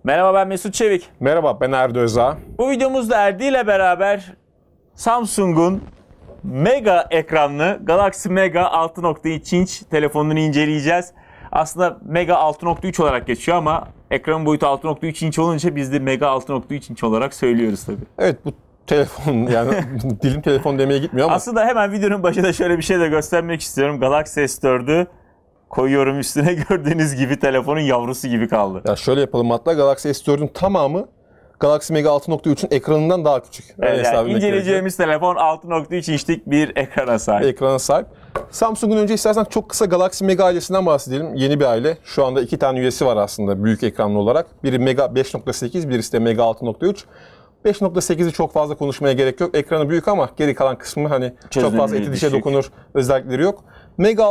Merhaba, ben Mesut Çevik. Merhaba, ben Erdi Özağ. Bu videomuzda Erdi ile beraber Samsung'un mega ekranlı Galaxy Mega 6.3 inç telefonunu inceleyeceğiz. Aslında Mega 6.3 olarak geçiyor ama ekran boyutu 6.3 inç olunca biz de Mega 6.3 inç olarak söylüyoruz tabii. Evet, bu telefon yani dilim telefon demeye gitmiyor ama. Aslında hemen videonun başında şöyle bir şey de göstermek istiyorum. Galaxy S4'ü koyuyorum üstüne, gördüğünüz gibi telefonun yavrusu gibi kaldı. Ya şöyle yapalım, hatta Galaxy S4'ün tamamı Galaxy Mega 6.3'ün ekranından daha küçük. Evet, yani inceleyeceğimiz telefon 6.3 inçlik bir ekrana sahip. Ekrana sahip. Samsung'un önce istersen çok kısa Galaxy Mega ailesinden bahsedelim. Yeni bir aile. Şu anda 2 tane üyesi var aslında büyük ekranlı olarak. Biri Mega 5.8, birisi de Mega 6.3. 5.8'i çok fazla konuşmaya gerek yok. Ekranı büyük ama geri kalan kısmı hani çok fazla eti dişe dokunur özellikleri yok. Mega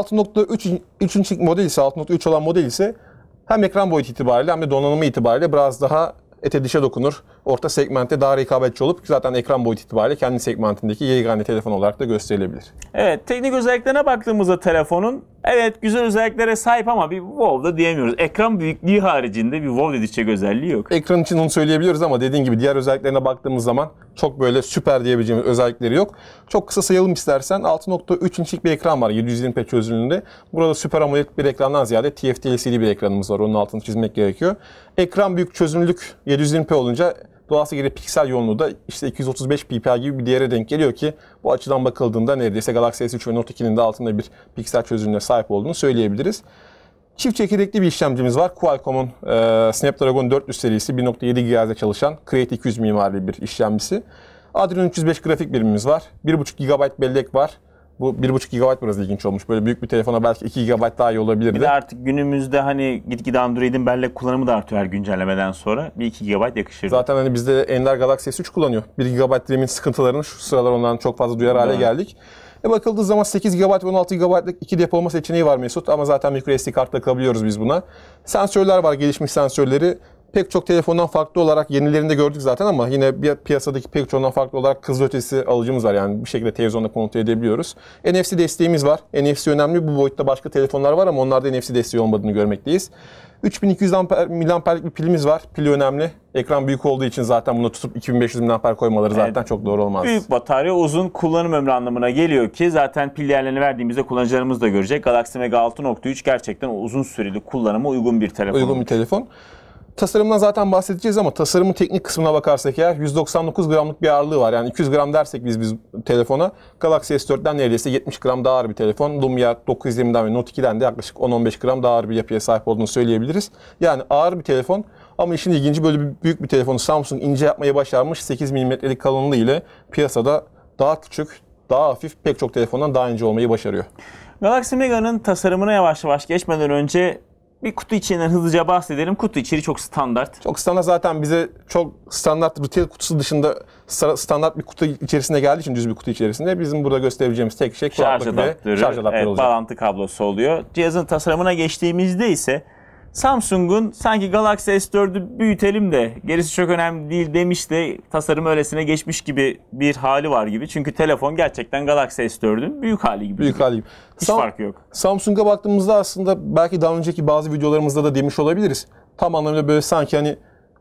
6.3 inçlik model ise 6.3 olan model ise hem ekran boyutu itibariyle hem de donanımı itibariyle biraz daha ete dişe dokunur. Orta segmentte daha rekabetçi olup zaten ekran boyutu itibariyle kendi segmentindeki yegane telefon olarak da gösterilebilir. Evet, teknik özelliklerine baktığımızda telefonun evet güzel özelliklere sahip ama bir wow da diyemiyoruz. Ekran büyüklüğü haricinde bir wow dedirtecek özelliği yok. Ekran için onu söyleyebiliyoruz ama dediğin gibi diğer özelliklerine baktığımız zaman çok böyle süper diyebileceğimiz özellikleri yok. Çok kısa sayalım istersen. 6.3 inçlik bir ekran var 720p çözünürlüğünde. Burada Super AMOLED bir ekrandan ziyade TFT LCD bir ekranımız var. Onun altını çizmek gerekiyor. Ekran büyük, çözünürlük 720p olunca doğası gereği piksel yoğunluğu da işte 235 ppi gibi bir değere denk geliyor ki bu açıdan bakıldığında neredeyse Galaxy S3 ve Note 2'nin de altında bir piksel çözünürlüğüne sahip olduğunu söyleyebiliriz. Çift çekirdekli bir işlemcimiz var. Qualcomm'un Snapdragon 400 serisi 1.7 GHz'de çalışan Create 200 mimarili bir işlemcisi. Adreno 305 grafik birimimiz var. 1.5 GB bellek var. Bu 1.5 GB biraz ilginç olmuş. Böyle büyük bir telefona belki 2 GB daha iyi olabilirdi. Bir de artık günümüzde hani gitgide Android'in bellek kullanımı da artıyor her güncellemeden sonra. Bir 2 GB yakışır. Zaten hani bizde Ender Galaxy S3 kullanıyor. 1 GB RAM'in sıkıntılarını şu sıralar ondan çok fazla duyar hale geldik. Bakıldığı zaman 8 GB ve 16 GB'lık iki depolama seçeneği var Mesut ama zaten microSD kart takabiliyoruz biz buna. Sensörler var, gelişmiş sensörleri. Pek çok telefondan farklı olarak yenilerinde gördük zaten ama yine bir piyasadaki pek çoğundan farklı olarak kızılötesi alıcımız var. Yani bir şekilde televizyonda kontrol edebiliyoruz. NFC desteğimiz var. NFC önemli. Bu boyutta başka telefonlar var ama onlarda NFC desteği olmadığını görmekteyiz. 3200 mAh'lik bir pilimiz var. Pili önemli. Ekran büyük olduğu için zaten bunu tutup 2500 mAh koymaları zaten çok doğru olmaz. Büyük batarya uzun kullanım ömrü anlamına geliyor ki zaten pil değerlerini verdiğimizde kullanıcılarımız da görecek. Galaxy Mega 6.3 gerçekten uzun süreli kullanıma uygun bir telefon. Uygun bir telefon. Tasarımdan zaten bahsedeceğiz ama tasarımın teknik kısmına bakarsak eğer 199 gramlık bir ağırlığı var. Yani 200 gram dersek biz telefona Galaxy S4'ten neredeyse 70 gram daha ağır bir telefon. Lumia 920'den ve Note 2'den de yaklaşık 10-15 gram daha ağır bir yapıya sahip olduğunu söyleyebiliriz. Yani ağır bir telefon ama işin ilginci böyle büyük bir telefonu Samsung ince yapmayı başarmış. 8 mm'lik kalınlığı ile piyasada daha küçük, daha hafif pek çok telefondan daha ince olmayı başarıyor. Galaxy Mega'nın tasarımına yavaş yavaş geçmeden önce bir kutu içinden hızlıca bahsedelim. Kutu içeriği çok standart. Çok standart, zaten bize çok standart retail kutusu dışında standart bir kutu içerisinde geldiği için, düz bir kutu içerisinde bizim burada gösterebileceğimiz tek şey şarj adaptörü, olacak. Bağlantı kablosu oluyor. Cihazın tasarımına geçtiğimizde ise Samsung'un sanki Galaxy S4'ü büyütelim de gerisi çok önemli değil demiş de tasarım öylesine geçmiş gibi bir hali var gibi. Çünkü telefon gerçekten Galaxy S4'ün büyük hali gibi. Büyük hali gibi. Hiç farkı yok. Samsung'a baktığımızda aslında belki daha önceki bazı videolarımızda da demiş olabiliriz. Tam anlamıyla böyle sanki hani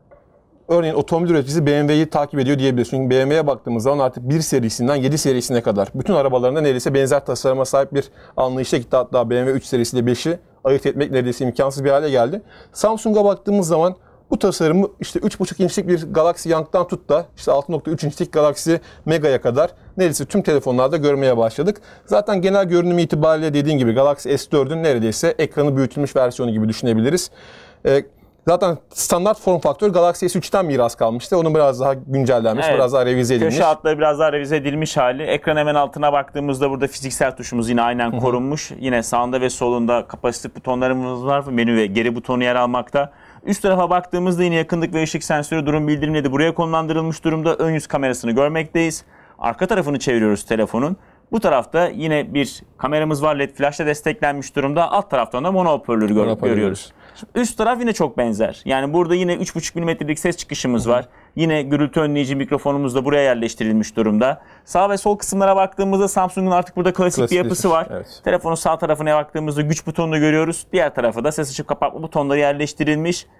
örneğin otomobil üreticisi BMW'yi takip ediyor diyebiliriz. Çünkü BMW'ye baktığımız zaman artık 1 serisinden 7 serisine kadar bütün arabalarında neredeyse benzer tasarıma sahip bir anlayışa gitti. Hatta BMW 3 serisiyle 5'i ayırt etmek neredeyse imkansız bir hale geldi. Samsung'a baktığımız zaman bu tasarımı işte 3.5 inçlik bir Galaxy Young'dan tut da işte 6.3 inçlik Galaxy Mega'ya kadar neredeyse tüm telefonlarda görmeye başladık. Zaten genel görünümü itibariyle dediğin gibi Galaxy S4'ün neredeyse ekranı büyütülmüş versiyonu gibi düşünebiliriz. Zaten standart form faktör Galaxy S3'ten miras kalmıştı. Onun biraz daha güncellenmiş, biraz daha revize edilmiş. Köşe hatları biraz daha revize edilmiş hali. Ekran hemen altına baktığımızda burada fiziksel tuşumuz yine aynen korunmuş. Yine sağında ve solunda kapasitif butonlarımız var. Menü ve geri butonu yer almakta. Üst tarafa baktığımızda yine yakınlık ve ışık sensörü, durum bildirimleri de buraya konumlandırılmış durumda. Ön yüz kamerasını görmekteyiz. Arka tarafını çeviriyoruz telefonun. Bu tarafta yine bir kameramız var. LED flash'la desteklenmiş durumda. Alt taraftan da mono hoparlörü görüyoruz. Üst taraf yine çok benzer. Yani burada yine 3.5 mm'lik ses çıkışımız var. Yine gürültü önleyici mikrofonumuz da buraya yerleştirilmiş durumda. Sağ ve sol kısımlara baktığımızda Samsung'un artık burada klasik bir yapısı var. Evet. Telefonun sağ tarafına baktığımızda güç butonunu görüyoruz. Diğer tarafa da ses açıp kapatma butonları yerleştirilmiş.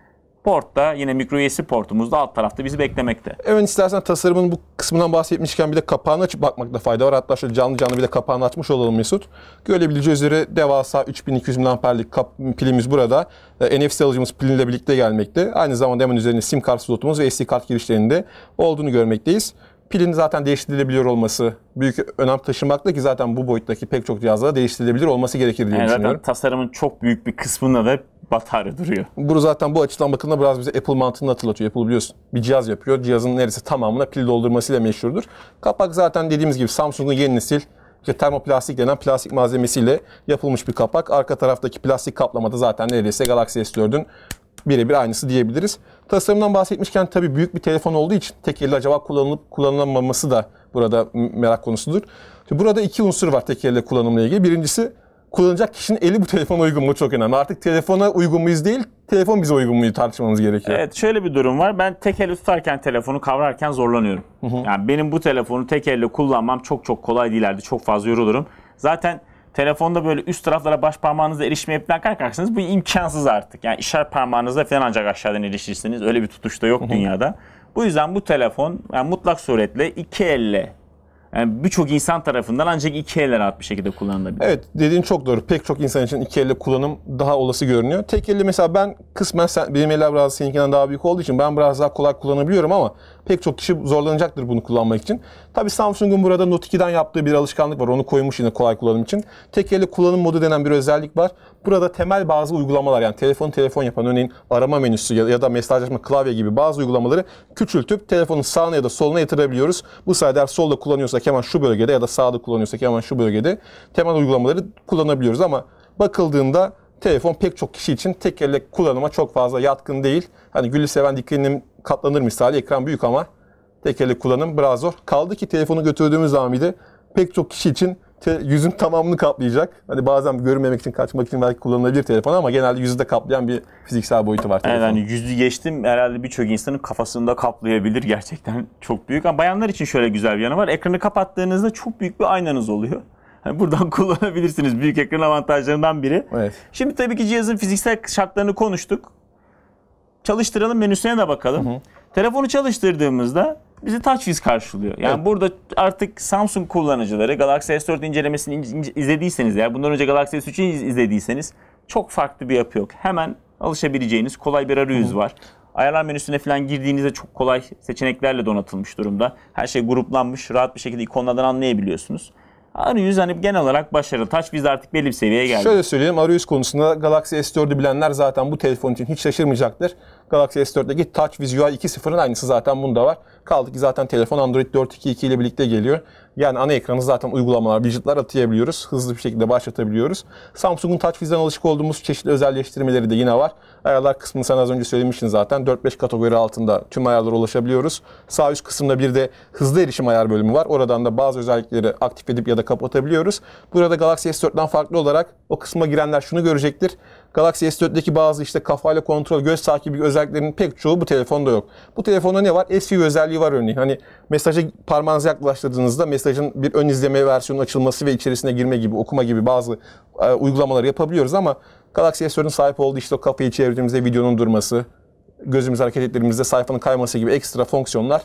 Port da yine micro USB portumuz da alt tarafta bizi beklemekte. Evet, istersen tasarımın bu kısmından bahsetmişken bir de kapağını açıp bakmakta fayda var. Hatta şöyle canlı canlı bir de kapağını açmış olalım Mesut. Görebileceği üzere devasa 3200 mAh'lik pilimiz burada. NFC alıcımız pilinle birlikte gelmekte. Aynı zamanda hemen üzerinde SIM kart slotumuz ve SD kart girişlerinde olduğunu görmekteyiz. Pilin zaten değiştirilebiliyor olması büyük önem taşımakta ki zaten bu boyuttaki pek çok cihazda değiştirilebilir olması gerekir diye düşünüyorum. Zaten tasarımın çok büyük bir kısmında da batarya duruyor. Bu zaten bu açıdan bakıldığında biraz bize Apple mantığını hatırlatıyor. Apple biliyorsun bir cihaz yapıyor. Cihazın neredeyse tamamına pil doldurmasıyla meşhurdur. Kapak zaten dediğimiz gibi Samsung'un yeni nesil termoplastik denen plastik malzemesiyle yapılmış bir kapak. Arka taraftaki plastik kaplamada zaten neredeyse Galaxy S4'ün birebir aynısı diyebiliriz. Tasarımdan bahsetmişken tabii büyük bir telefon olduğu için tek elle acaba kullanılıp kullanılamaması da burada merak konusudur. Şimdi burada iki unsur var tek elle kullanımla ilgili. Birincisi kullanacak kişinin eli bu telefona uygun mu çok önemli. Artık telefona uygun muyuz değil, telefon bize uygun muyu tartışmamız gerekiyor. Evet, şöyle bir durum var. Ben tek elle tutarken telefonu kavrarken zorlanıyorum. Yani benim bu telefonu tek elle kullanmam çok kolay değillerdi. Çok fazla yorulurum. Zaten telefonda böyle üst taraflara baş parmağınızla erişmeye falan kalkarsanız bu imkansız artık. Yani işaret parmağınızla falan ancak aşağıdan erişirsiniz. Öyle bir tutuş da yok dünyada. Bu yüzden bu telefon yani mutlak suretle iki elle, yani birçok insan tarafından ancak iki elle rahat bir şekilde kullanılabilir. Evet, dediğin çok doğru. Pek çok insan için iki elle kullanım daha olası görünüyor. Tek elle mesela ben kısmen benim eller biraz seninkinden daha büyük olduğu için ben biraz daha kolay kullanabiliyorum ama pek çok kişi zorlanacaktır bunu kullanmak için. Tabii Samsung'un burada Note 2'den yaptığı bir alışkanlık var. Onu koymuş yine kolay kullanım için. Tek elle kullanım modu denen bir özellik var. Burada temel bazı uygulamalar yani telefon yapan örneğin arama menüsü ya da mesajlaşma klavye gibi bazı uygulamaları küçültüp telefonun sağına ya da soluna yatırabiliyoruz. Bu sayede solda kullanıyorsak hemen şu bölgede ya da sağda kullanıyorsak hemen şu bölgede temel uygulamaları kullanabiliyoruz ama bakıldığında telefon pek çok kişi için tek elle kullanıma çok fazla yatkın değil. Hani gülü seven dikeninin katlanır misali ekran büyük ama tek elle kullanım biraz zor. Kaldı ki telefonu götürdüğümüz zaman bir de pek çok kişi için yüzün tamamını kaplayacak. Hani bazen görünmemek için, kaçmak için belki kullanılabilir telefon ama genelde yüzü de kaplayan bir fiziksel boyutu var telefonun. Evet, hani yüzü geçtim herhalde birçok insanın kafasını da kaplayabilir. Gerçekten çok büyük. Ama bayanlar için şöyle güzel bir yanı var. Ekranı kapattığınızda çok büyük bir aynanız oluyor. Yani buradan kullanabilirsiniz. Büyük ekran avantajlarından biri. Evet. Şimdi tabii ki cihazın fiziksel şartlarını konuştuk. Çalıştıralım, menüsüne de bakalım. Telefonu çalıştırdığımızda bizi TouchWiz karşılıyor. Yani burada artık Samsung kullanıcıları Galaxy S4 incelemesini izlediyseniz eğer, bundan önce Galaxy S3'ü izlediyseniz çok farklı bir yapı yok. Hemen alışabileceğiniz kolay bir arayüz var. Ayarlar menüsüne falan girdiğinizde çok kolay seçeneklerle donatılmış durumda. Her şey gruplanmış, rahat bir şekilde ikonlardan anlayabiliyorsunuz. Arayüz hani genel olarak başarılı. TouchWiz artık belli bir seviyeye geldi. Şöyle söyleyeyim, arayüz konusunda Galaxy S4'ü bilenler zaten bu telefon için hiç şaşırmayacaktır. Galaxy S4'teki TouchWiz UI 2.0'ın aynısı zaten bunda var. Kaldı ki zaten telefon Android 4.2.2 ile birlikte geliyor. Yani ana ekranı zaten uygulamalar, widgetler atayabiliyoruz. Hızlı bir şekilde başlatabiliyoruz. Samsung'un TouchWiz'den alışık olduğumuz çeşitli özelleştirmeleri de yine var. Ayarlar kısmını sen az önce söylemiştin zaten. 4-5 kategori altında tüm ayarlara ulaşabiliyoruz. Sağ üst kısımda bir de hızlı erişim ayar bölümü var. Oradan da bazı özellikleri aktif edip ya da kapatabiliyoruz. Burada Galaxy S4'ten farklı olarak o kısma girenler şunu görecektir. Galaxy S4'deki bazı işte kafayla kontrol, göz takibi özelliklerinin pek çoğu bu telefonda yok. Bu telefonda ne var? SView özelliği var örneğin. Hani mesaja parmağınızı yaklaştırdığınızda mesajın bir ön izleme versiyonu açılması ve içerisine girme gibi, okuma gibi bazı uygulamaları yapabiliyoruz ama Galaxy S4'ün sahip olduğu işte o kafayı çevirdiğimizde videonun durması, gözümüz hareket ettiğimizde sayfanın kayması gibi ekstra fonksiyonlar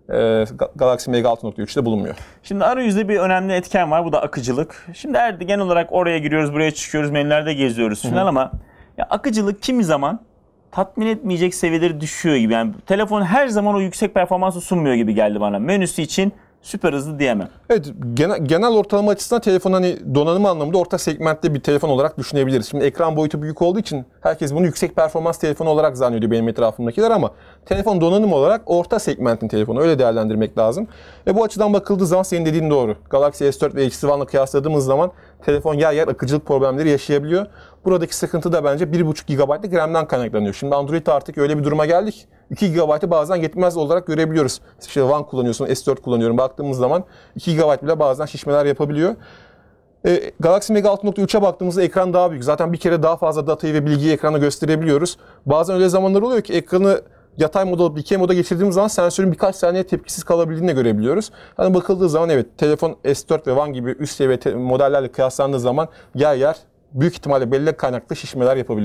Galaxy Mega 6.3'te bulunmuyor. Şimdi arayüzde bir önemli etken var. Bu da akıcılık. Şimdi genel olarak oraya giriyoruz, buraya çıkıyoruz, menülerde geziyoruz falan ama ya akıcılık kimi zaman tatmin etmeyecek seviyeleri düşüyor gibi. Yani telefon her zaman o yüksek performansı sunmuyor gibi geldi bana. Menüsü için süper hızlı diyemem. Evet, genel ortalama açısından telefon hani donanım anlamında orta segmentte bir telefon olarak düşünebiliriz. Şimdi ekran boyutu büyük olduğu için herkes bunu yüksek performans telefonu olarak zannediyor benim etrafımdakiler ama telefon donanım olarak orta segmentin telefonu, öyle değerlendirmek lazım. Bu açıdan bakıldığı zaman senin dediğin doğru. Galaxy S4 ve HTC One'la kıyasladığımız zaman telefon yer yer akıcılık problemleri yaşayabiliyor. Buradaki sıkıntı da bence 1.5 GB'lık RAM'den kaynaklanıyor. Şimdi Android'de artık öyle bir duruma geldik. 2 GB'ı bazen yetmez olarak görebiliyoruz. İşte One kullanıyorsun, S4 kullanıyorum. Baktığımız zaman 2 GB bile bazen şişmeler yapabiliyor. Galaxy Mega 6.3'e baktığımızda ekran daha büyük. Zaten bir kere daha fazla datayı ve bilgiyi ekrana gösterebiliyoruz. Bazen öyle zamanlar oluyor ki ekranı yatay moda alıp dikey moda geçirdiğimiz zaman sensörün birkaç saniye tepkisiz kalabildiğini de görebiliyoruz. Hani bakıldığı zaman evet, telefon S4 ve One gibi üst seviye modellerle kıyaslandığı zaman yer yer büyük ihtimalle belli kaynaklı şişmeler yapabiliyor.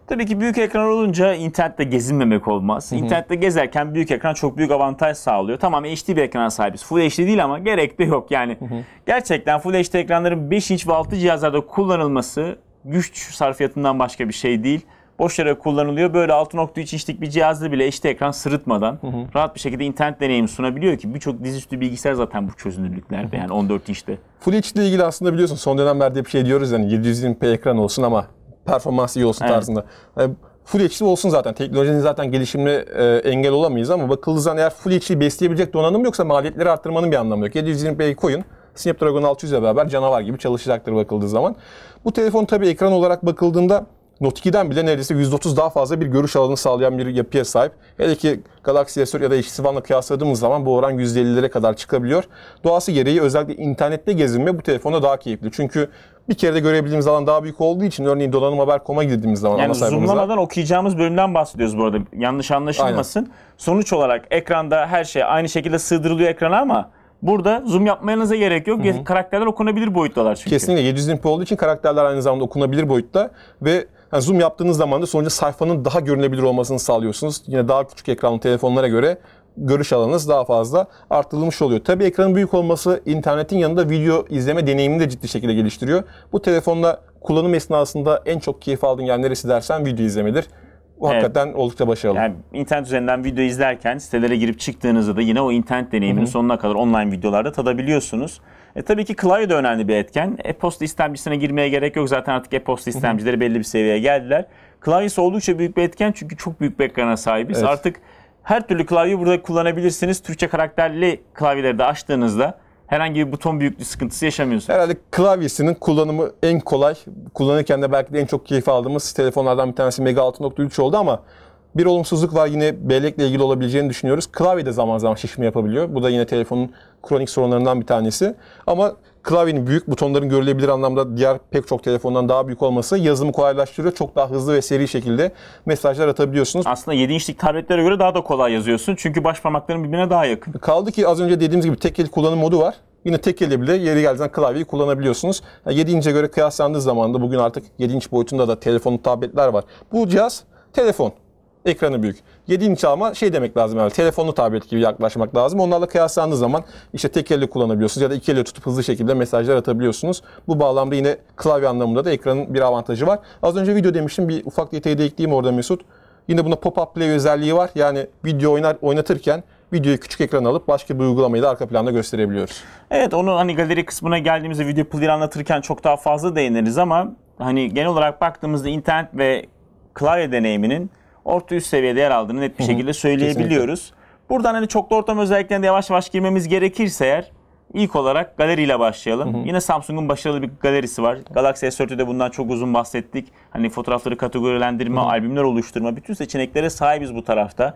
Tabii ki büyük ekran olunca internette gezinmemek olmaz. İnternette gezerken büyük ekran çok büyük avantaj sağlıyor. Tamam, HD bir ekrana sahibiz. Full HD değil ama gerek de yok. Yani gerçekten Full HD ekranların 5 inç ve altı cihazlarda kullanılması güç sarfiyatından başka bir şey değil. Boş yere kullanılıyor. Böyle 6.3 inçlik bir cihazda bile HD ekran sırıtmadan rahat bir şekilde internet deneyimi sunabiliyor ki birçok dizüstü bilgisayar zaten bu çözünürlüklerde, yani 14 inçte. Full HD ile ilgili aslında biliyorsun son dönemlerde bir şey diyoruz, yani 720p ekran olsun ama performans iyi olsun tarzında. Yani Full HD olsun zaten. Teknolojinin zaten gelişimine engel olamayız ama bakıldığı zaman eğer Full HD'yi besleyebilecek donanım yoksa maliyetleri arttırmanın bir anlamı yok. 720p'yi koyun. Snapdragon 600 ile beraber canavar gibi çalışacaktır bakıldığı zaman. Bu telefon tabii ekran olarak bakıldığında Note 2'den bile neredeyse %30 daha fazla bir görüş alanı sağlayan bir yapıya sahip. Hele ki Galaxy S4 ya da HTC One'la kıyasladığımız zaman bu oran %50'lere kadar çıkabiliyor. Doğası gereği özellikle internette gezinme bu telefonda daha keyifli. Çünkü bir kere de görebildiğimiz alan daha büyük olduğu için örneğin donanımhaber.com'a girdiğimiz zaman yani zoomlamadan okuyacağımız bölümden bahsediyoruz bu arada. Yanlış anlaşılmasın. Aynen. Sonuç olarak ekranda her şey aynı şekilde sığdırılıyor ekrana ama burada zoom yapmanıza gerek yok. Karakterler okunabilir boyuttalar çünkü. Kesinlikle 720p olduğu için karakterler aynı zamanda okunabilir boyutta ve yani zoom yaptığınız zaman da sonuçta sayfanın daha görünebilir olmasını sağlıyorsunuz. Yine daha küçük ekranlı telefonlara göre görüş alanınız daha fazla artırılmış oluyor. Tabii ekranın büyük olması internetin yanında video izleme deneyimini de ciddi şekilde geliştiriyor. Bu telefonla kullanım esnasında en çok keyif aldığın yer neresi dersen video izlemedir. Bu hakikaten oldukça başarılı. Yani internet üzerinden video izlerken sitelere girip çıktığınızda da yine o internet deneyimini sonuna kadar online videolarda tadabiliyorsunuz. Tabii ki klavye de önemli bir etken. E-posta istemcisine girmeye gerek yok. Zaten artık e-posta istemcileri belli bir seviyeye geldiler. Klavyesi oldukça büyük bir etken çünkü çok büyük bir ekrana sahibiz. Evet. Artık her türlü klavyeyi burada kullanabilirsiniz. Türkçe karakterli klavyeleri de açtığınızda herhangi bir buton büyüklüğü sıkıntısı yaşamıyorsunuz. Herhalde klavyesinin kullanımı en kolay. Kullanırken de belki de en çok keyif aldığımız telefonlardan bir tanesi Mega 6.3 oldu ama bir olumsuzluk var, yine bellekle ilgili olabileceğini düşünüyoruz. Klavye de zaman zaman şişme yapabiliyor. Bu da yine telefonun kronik sorunlarından bir tanesi. Ama klavyenin büyük, butonların görülebilir anlamda diğer pek çok telefondan daha büyük olması yazılımı kolaylaştırıyor. Çok daha hızlı ve seri şekilde mesajlar atabiliyorsunuz. Aslında 7 inçlik tabletlere göre daha da kolay yazıyorsun. Çünkü baş parmakların birbirine daha yakın. Kaldı ki az önce dediğimiz gibi tek el kullanım modu var. Yine tek elle bile yeri geldiğinde klavyeyi kullanabiliyorsunuz. 7 inçe göre kıyaslandığı zaman da bugün artık 7 inç boyutunda da telefonlu tabletler var. Bu cihaz telefon. Ekranı büyük. 7 inç ama şey demek lazım, yani telefonlu tablet gibi yaklaşmak lazım. Onlarla kıyaslandığı zaman işte tek elle kullanabiliyorsunuz ya da iki elle tutup hızlı şekilde mesajlar atabiliyorsunuz. Bu bağlamda yine klavye anlamında da ekranın bir avantajı var. Az önce video demiştim, bir ufak detayı da ekleyeyim orada Mesut. Yine buna pop-up play özelliği var. Yani video oynatırken videoyu küçük ekrana alıp başka bir uygulamayı da arka planda gösterebiliyoruz. Evet, onu hani galeri kısmına geldiğimizde video player'ı anlatırken çok daha fazla değiniriz ama hani genel olarak baktığımızda internet ve klavye deneyiminin orta üst seviyede yer aldığını net bir şekilde söyleyebiliyoruz. Kesinlikle. Buradan hani çoklu ortam özelliklerine yavaş yavaş girmemiz gerekirse eğer ilk olarak galeriyle başlayalım. Yine Samsung'un başarılı bir galerisi var. Galaxy S4'te de bundan çok uzun bahsettik. Hani fotoğrafları kategorilendirme, albümler oluşturma, bütün seçeneklere sahibiz bu tarafta.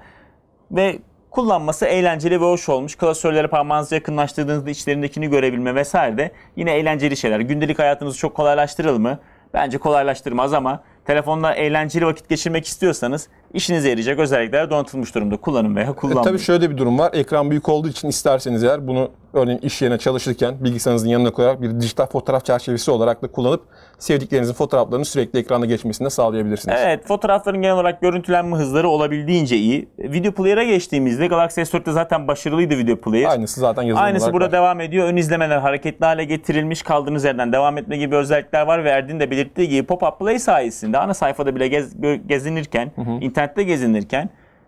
Ve kullanması eğlenceli ve hoş olmuş. Klasörlere parmağınızı yakınlaştırdığınızda içlerindekini görebilme vesaire de yine eğlenceli şeyler. Gündelik hayatınızı çok kolaylaştırır mı? Bence kolaylaştırmaz ama telefonla eğlenceli vakit geçirmek istiyorsanız işinize yarayacak özellikler donatılmış durumda. Kullanın veya kullanmayın. Tabii şöyle bir durum var. Ekran büyük olduğu için isterseniz eğer bunu örneğin iş yerine çalışırken bilgisayarınızın yanına koyarak bir dijital fotoğraf çerçevesi olarak da kullanıp sevdiklerinizin fotoğraflarını sürekli ekranda geçmesini de sağlayabilirsiniz. Evet, fotoğrafların genel olarak görüntülenme hızları olabildiğince iyi. Video player'a geçtiğimizde Galaxy S4'te zaten başarılıydı video player. Aynısı zaten yazılım Aynısı olarak burada var. Devam ediyor. Ön izlemeler hareketli hale getirilmiş, kaldığınız yerden devam etme gibi özellikler var ve Erdin de belirttiği gibi pop-up play sayesinde ana sayfada bile gezinirken, internette gezinirken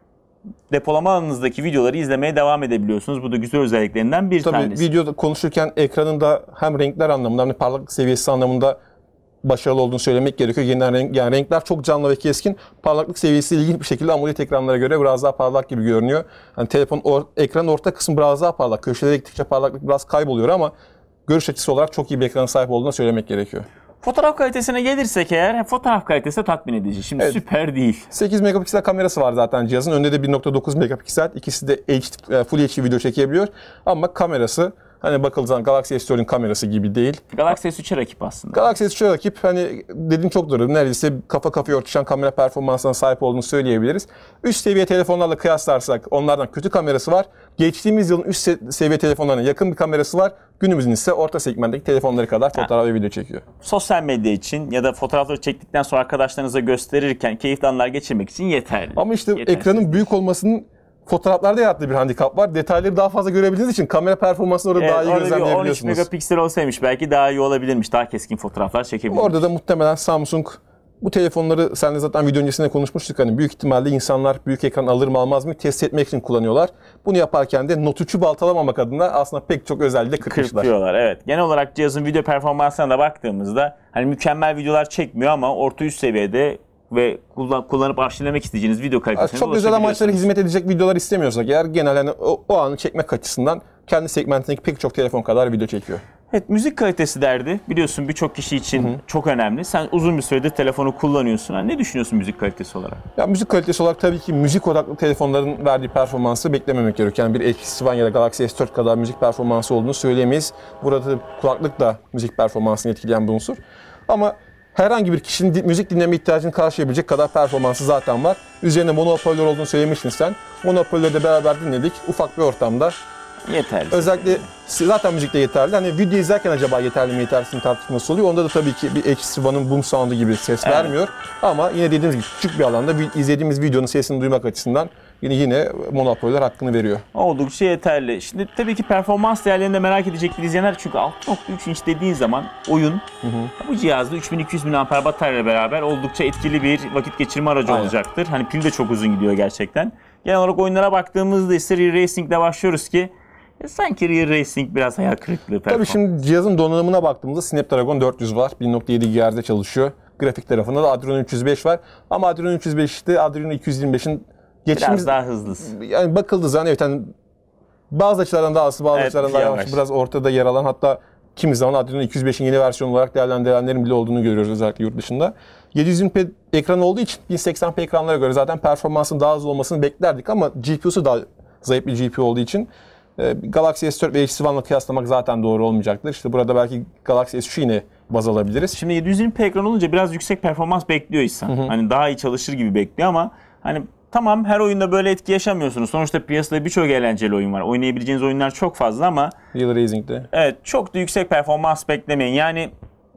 depolama alanınızdaki videoları izlemeye devam edebiliyorsunuz. Bu da güzel özelliklerinden bir tanesi. Tabii videoda konuşurken ekranın da hem renkler anlamında hem de parlaklık seviyesi anlamında başarılı olduğunu söylemek gerekiyor. Yani renkler çok canlı ve keskin. Parlaklık seviyesi ilginç bir şekilde AMOLED ekranlara göre biraz daha parlak gibi görünüyor. Yani ekranın orta kısmı biraz daha parlak. Köşelere gittikçe parlaklık biraz kayboluyor ama görüş açısı olarak çok iyi bir ekrana sahip olduğunu söylemek gerekiyor. Fotoğraf kalitesine gelirsek eğer, fotoğraf kalitesi de tatmin edici. Şimdi evet, süper değil. 8 megapiksel kamerası var zaten cihazın. Önde de 1.9 megapiksel. İkisi de Full HD video çekebiliyor. Ama kamerası Hani bakıldığı zaman Galaxy S4'ün kamerası gibi değil. Galaxy S3'e rakip aslında. Galaxy S3'e rakip, hani dediğin çok doğru. Neredeyse kafa kafaya örtüşen kamera performansına sahip olduğunu söyleyebiliriz. Üst seviye telefonlarla kıyaslarsak onlardan kötü kamerası var. Geçtiğimiz yılın üst seviye telefonlarına yakın bir kamerası var. Günümüzün ise orta segmentteki telefonları kadar fotoğraf ve video çekiyor. Sosyal medya için ya da fotoğrafları çektikten sonra arkadaşlarınıza gösterirken keyifli anlar geçirmek için yeterli. Ama işte Yetersiz ekranın değil. büyük olmasının fotoğraflarda yarattığı bir handikap var. Detayları daha fazla görebildiğiniz için kamera performansını orada daha iyi orada bir 13 gözlemleyebiliyorsunuz. megapiksel olsaymış belki daha iyi olabilirmiş. Daha keskin fotoğraflar çekebilirmiş. Orada da muhtemelen Samsung bu telefonları, seninle zaten video öncesinde konuşmuştuk, hani büyük ihtimalle insanlar büyük ekran alır mı almaz mı test etmek için kullanıyorlar. Bunu yaparken de Note 3'ü baltalamamak adına aslında pek çok özelliği de kırpmışlar. Kırpıyorlar, evet. Genel olarak cihazın video performansına da baktığımızda hani mükemmel videolar çekmiyor ama orta üst seviyede ve kullanıp arşivlemek isteyeceğiniz video kalitesine Çok özel amaçlara ulaşabiliyorsunuz. hizmet edecek videolar istemiyorsak eğer, genel hani o anı çekmek açısından kendi segmentindeki pek çok telefon kadar video çekiyor. Evet, müzik kalitesi derdi. Biliyorsun birçok kişi için çok önemli. Sen uzun bir süredir telefonu kullanıyorsun. Ne düşünüyorsun müzik kalitesi olarak? Ya müzik kalitesi olarak tabii ki müzik odaklı telefonların verdiği performansı beklememek gerekiyor. Yani bir HTC One ya da Galaxy S4 kadar müzik performansı olduğunu söyleyemeyiz. Burada kulaklık da müzik performansını etkileyen bir unsur. Ama herhangi bir kişinin müzik dinleme ihtiyacını karşılayabilecek kadar performansı zaten var. Üzerine mono hoparlör olduğunu söylemiştin sen. Mono hoparlörü de beraber dinledik. Ufak bir ortamda. Yeterli. Özellikle zaten müzikte yeterli. Hani video izlerken acaba yeterli mi yetersiz mi tartışması oluyor. Onda da tabii ki bir HTC One'ın boom sound'u gibi ses vermiyor. Ama yine dediğimiz gibi küçük bir alanda izlediğimiz videonun sesini duymak açısından yine mono hoparlör hakkını veriyor. Oldukça yeterli. Şimdi tabii ki performans değerlerini de merak edecektir izleyenler. Çünkü 6.3 inç dediğin zaman oyun bu cihazda 3200 mAh bataryayla beraber oldukça etkili bir vakit geçirme aracı Aynen. olacaktır. Hani pil de çok uzun gidiyor gerçekten. Genel olarak oyunlara baktığımızda ise Real Racing'le başlıyoruz ki sanki Real Racing biraz hayal kırıklığı performans. Tabii şimdi cihazın donanımına baktığımızda Snapdragon 400 var. 1.7 GHz'de çalışıyor. Grafik tarafında da Adreno 305 var. Ama Adreno 305'te Adreno 225'in biraz daha hızlısın. Yani bakıldığı zaman evet, hani bazı açılardan daha hızlı, bazı açılardan daha yavaş. Biraz ortada yer alan, hatta kimi zaman Adreno 205'in yeni versiyonu olarak değerlendirilenlerin bile olduğunu görüyoruz özellikle yurt dışında. 720p ekran olduğu için 1080p ekranlara göre zaten performansın daha hızlı olmasını beklerdik ama GPU'su daha zayıf bir GPU olduğu için Galaxy S4 ve HTC One'la kıyaslamak zaten doğru olmayacaktır. İşte burada belki Galaxy S3'ü yine baz alabiliriz. Şimdi 720p ekran olunca biraz yüksek performans bekliyor insan. Hani daha iyi çalışır gibi bekliyor ama hani tamam, her oyunda böyle etki yaşamıyorsunuz. Sonuçta piyasada birçok eğlenceli oyun var. Oynayabileceğiniz oyunlar çok fazla ama Real Racing'de. evet, çok da yüksek performans beklemeyin. Yani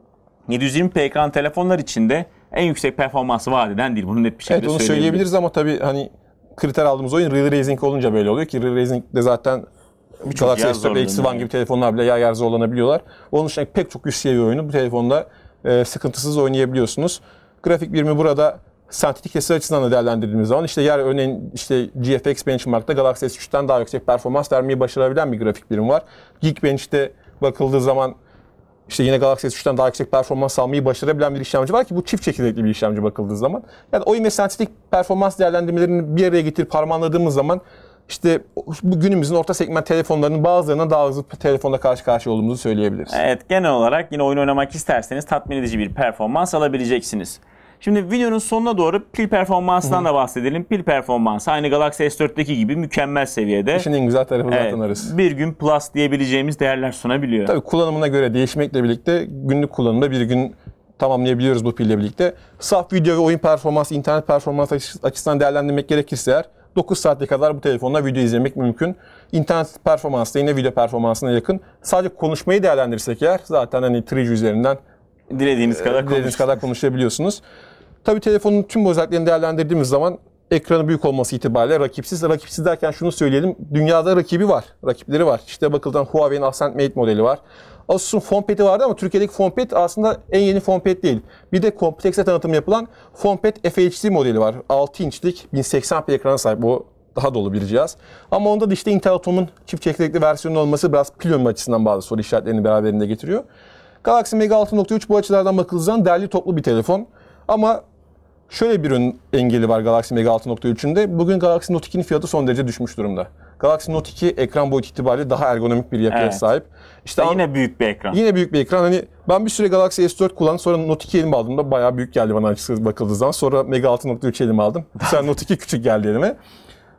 720p ekran telefonlar içinde en yüksek performansı vaat eden değil. Bunu net bir şekilde Evet, onu söyleyebiliriz ama tabii hani kriter aldığımız oyun Real Racing olunca böyle oluyor ki Real Racing'de zaten Galaxy cihaz S4 ve HTC One gibi telefonlar bile yer yer zorlanabiliyorlar. Onun dışında pek çok üst seviye oyunu bu telefonda sıkıntısız oynayabiliyorsunuz. Grafik birimi burada sentetik kesit açısından da değerlendirdiğimiz zaman işte örneğin işte GFX Benchmark'ta Galaxy S3'ten daha yüksek performans vermeyi başarabilen bir grafik birim var. Geekbench'te bakıldığı zaman işte yine Galaxy S3'ten daha yüksek performans almayı başarabilen bir işlemci var ki bu çift çekirdekli bir işlemci bakıldığı zaman. Yani oyun ve sentetik performans değerlendirmelerini bir araya getirip harmanladığımız zaman işte bu günümüzün orta segment telefonlarının bazılarına daha hızlı telefonla karşı karşıya olduğumuzu söyleyebiliriz. Evet, genel olarak yine oyun oynamak isterseniz tatmin edici bir performans alabileceksiniz. Şimdi videonun sonuna doğru pil performansından da bahsedelim. Pil performansı aynı Galaxy S4'teki gibi mükemmel seviyede. İşin en güzel tarafı Evet, zaten arası. bir gün plus diyebileceğimiz değerler sunabiliyor. Tabii kullanımına göre değişmekle birlikte günlük kullanımda bir gün tamamlayabiliyoruz bu pille birlikte. Saf video ve oyun performansı, internet performansı açısından değerlendirmek gerekirse eğer 9 saate kadar bu telefonla video izlemek mümkün. İnternet performansı da yine video performansına yakın. Sadece konuşmayı değerlendirirsek eğer zaten hani 3G üzerinden dilediğiniz kadar konuşabiliyorsunuz. Tabii telefonun tüm bu özelliklerini değerlendirdiğimiz zaman ekranı büyük olması itibariyle rakipsiz. Rakipsiz derken şunu söyleyelim. Dünyada rakipleri var. İşte bakıldığında Huawei'nin Ascend Mate modeli var. Asus'un PhonePad'i vardı ama Türkiye'deki PhonePad aslında en yeni PhonePad değil. Bir de Complex'e tanıtım yapılan PhonePad FHD modeli var. 6 inçlik 1080p ekrana sahip. O daha dolu bir cihaz. Ama onda da işte Intel Atom'un çift çekirdekli versiyonu olması biraz pil ömrü açısından bazı soru işaretlerini beraberinde getiriyor. Galaxy Mega 6.3 bu açılardan bakıldığı zaman derli toplu bir telefon. Ama şöyle bir engeli var Galaxy Mega 6.3'ün de. Bugün Galaxy Note 2'nin fiyatı son derece düşmüş durumda. Galaxy Note 2 ekran boyutu itibariyle daha ergonomik bir yapıya sahip. İşte yine büyük bir ekran. Yine büyük bir ekran. Hani ben bir süre Galaxy S4 kullandım. Sonra Note 2 elime aldığımda bayağı büyük geldi bana açıkçası bakıldığı zaman. Sonra Mega 6.3 elime aldım. Bu sefer Note 2 küçük geldi elime.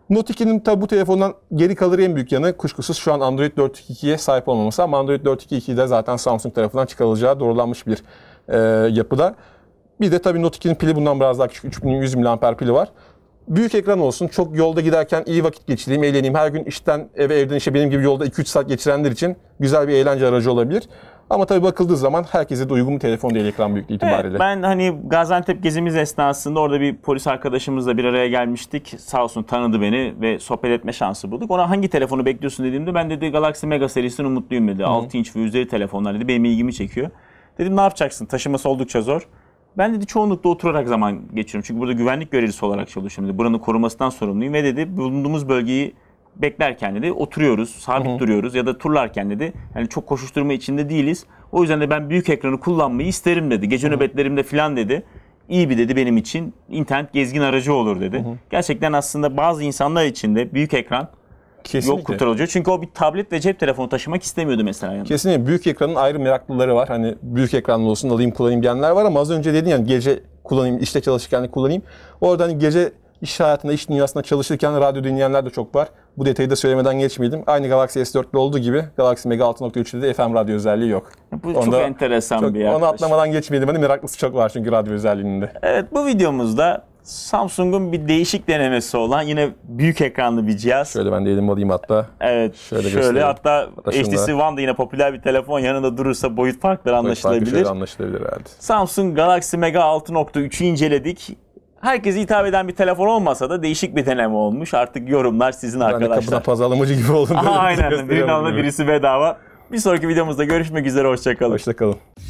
Note 2'nin tabi bu telefondan geri kalır en büyük yanı kuşkusuz şu an Android 4.2'ye sahip olmaması, ama Android 4.2'de zaten Samsung tarafından çıkarılacağı doğrulanmış bir yapıda. Bir de tabii Note 2'nin pili bundan biraz daha küçük, 3100 mAh pili var. Büyük ekran olsun, çok yolda giderken iyi vakit geçireyim, eğleneyim. Her gün işten eve, evden işe benim gibi yolda 2-3 saat geçirenler için güzel bir eğlence aracı olabilir. Ama tabii bakıldığı zaman herkese de uygun bir telefon değil ekran büyüklüğü itibariyle. Evet, ben hani Gaziantep gezimiz esnasında orada bir polis arkadaşımızla bir araya gelmiştik. Sağ olsun tanıdı beni ve sohbet etme şansı bulduk. Ona hangi telefonu bekliyorsun dediğimde ben dedi Galaxy Mega serisinden umutluyum dedi. 6 inç ve üzeri telefonlar dedi. Benim ilgimi çekiyor. Dedim ne yapacaksın? Taşıması oldukça zor. Ben dedi çoğunlukla oturarak zaman geçiriyorum. Çünkü burada güvenlik görevlisi olarak çalışıyorum dedi. Buranın korumasından sorumluyum ve dedi bulunduğumuz bölgeyi beklerken dedi oturuyoruz, sabit duruyoruz ya da turlarken dedi yani çok koşuşturma içinde değiliz. O yüzden de ben büyük ekranı kullanmayı isterim dedi. Gece nöbetlerimde falan dedi. İyi bir dedi benim için internet gezgin aracı olur dedi. Gerçekten aslında bazı insanlar için de büyük ekran yok kurtarıcı. Çünkü o bir tablet ve cep telefonu taşımak istemiyordu mesela. Yani. Kesinlikle büyük ekranın ayrı meraklıları var. Hani büyük ekranlı olsun alayım kullanayım diyenler var ama az önce dedin yani gece kullanayım, işte çalışırken de kullanayım. Orada hani gece iş hayatında, iş dünyasında çalışırken radyo dinleyenler de çok var. Bu detayı da söylemeden geçmeyelim. Aynı Galaxy S4'te olduğu gibi Galaxy Mega 6.3'te de FM radyo özelliği yok. Bu çok enteresan bir yaklaşım. Onu atlamadan geçmeyelim. Hani meraklısı çok var çünkü radyo özelliğinde. Evet, bu videomuzda Samsung'un bir değişik denemesi olan yine büyük ekranlı bir cihaz. Şöyle ben de elimi alayım hatta. Evet. Şöyle hatta HTC One da yine popüler bir telefon yanında durursa boyut farkları anlaşılabilir. Anlaşılabilir herhalde. Samsung Galaxy Mega 6.3'ü inceledik. Herkese hitap eden bir telefon olmasa da değişik bir deneme olmuş. Artık yorumlar sizin arkadaşlar. Ben de kapıda pazarlamacı gibi oldum. Aynen. Birinin alında birisi bedava. Bir sonraki videomuzda görüşmek üzere. Hoşça kalın. Hoşça kalın.